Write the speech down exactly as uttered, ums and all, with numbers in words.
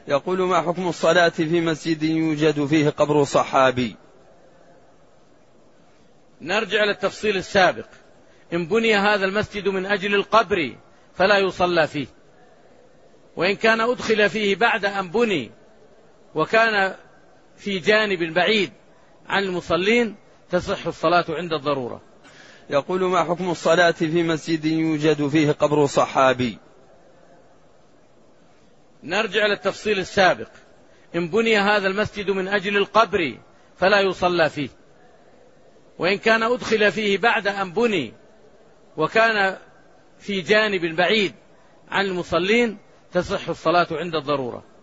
يقول: ما حكم الصلاة في مسجد يوجد فيه قبر صحابي؟ نرجع للتفصيل السابق. إن بني هذا المسجد من أجل القبر فلا يصلى فيه، وإن كان أدخل فيه بعد أن بني وكان في جانب بعيد عن المصلين تصح الصلاة عند الضرورة. يقول: ما حكم الصلاة في مسجد يوجد فيه قبر صحابي؟ نرجع للتفصيل السابق. إن بني هذا المسجد من أجل القبر فلا يصلى فيه، وإن كان أدخل فيه بعد أن بني وكان في جانب بعيد عن المصلين تصح الصلاة عند الضرورة.